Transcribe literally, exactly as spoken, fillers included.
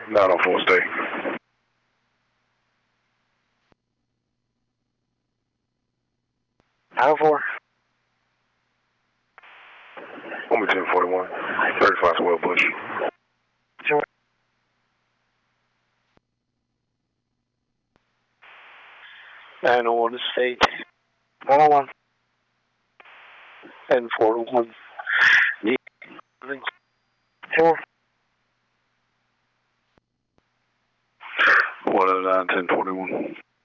nine oh four, stay. nine oh four. one ten forty-one, thirty-five Swell Bush. Sure. nine oh one to state. one oh one. And four oh one. Sure. one oh nine, ten forty-one.